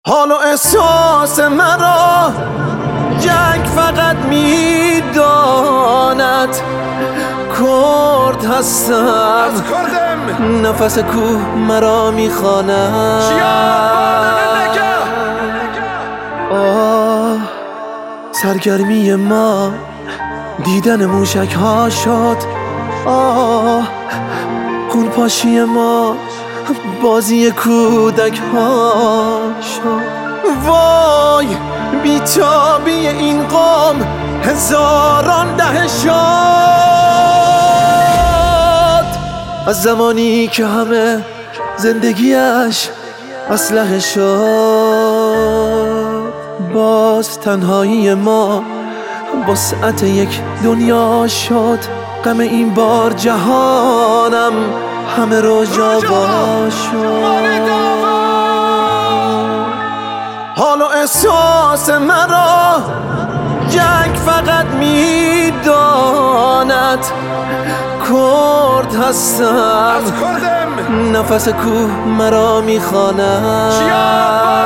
حال و احساس مرا یک فقط میداند. کرد هستم، از کردم، نفس کوه مرا میخواند. آه سرگرمی ما دیدن موشک ها شد. آه خون پاشی ما بازی کودک ها شد. وای بیتابی این قوم هزاران دهه شد. از زمانی که همه زندگیش اسلحه شد، باز تنهایی ما وسعت یک دنیا شد. غم این بار جهانم همه رو جابا شد. حال و احساس مرا یک فقط میداند. کرد هستم، از کردم، نفس کوه مرا میخواند.